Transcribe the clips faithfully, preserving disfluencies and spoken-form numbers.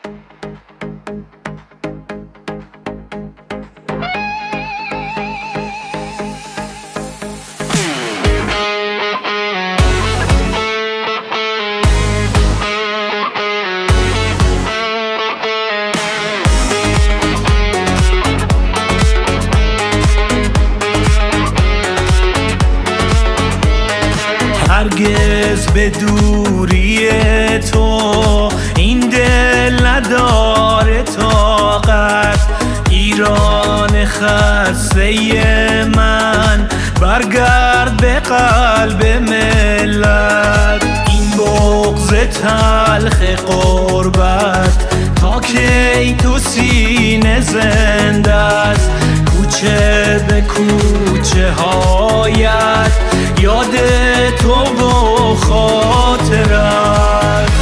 هرگز به دوری تو این دل نداره طاقت. ایران خسته من برگرد به قلب ملت. این بغض تلخ غربت تا کی تو سینه زنده است. کوچه به کوچه هایت یاد تو و خاطرت.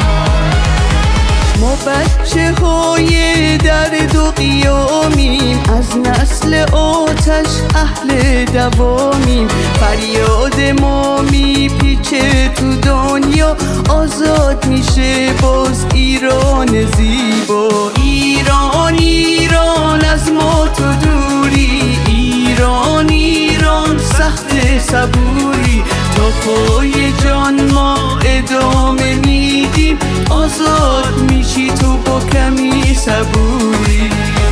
ما بچه های درد و قیامیم، از نسل آتش اهل دوامیم. فریاد ما میپیچه تو دنیا، آزاد میشه باز ایران زیبا. ایران ایران از ما تو دوری، ایران ایران سخت صبوری. تا پای جان ما ادامه میدیم، آزاد میشی تو با کمی صبوری.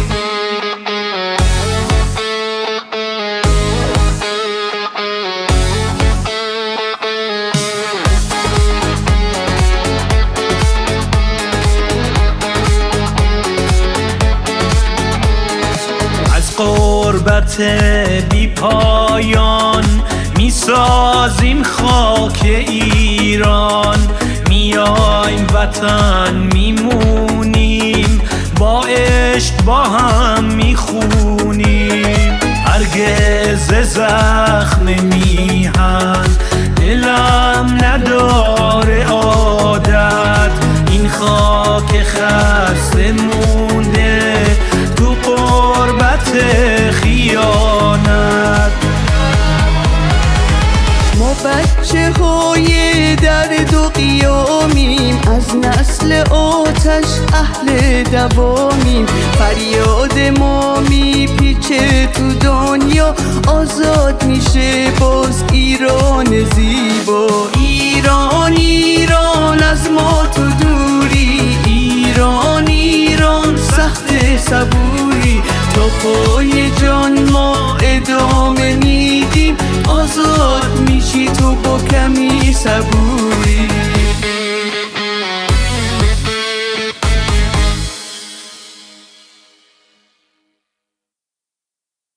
غربت بی پایان میسازیم خاک ایران. میایم وطن میمونیم، با عشق با هم میخونیم. هرگز زخم میهن دلم نداره عادت. این خاک خسته مونده تو غربت خیانت. ما بچه های درد و قیامیم، از نسل آتش اهل دوامیم. فریاد ما میپیچه تو دنیا، آزاد میشه باز ایران زیبا. ایران ایران از ما تو دوری، ایران ایران سخت صبوری. تا پای جان ما ادامه میدیم، آزاد میشی تو با کمی صبوری.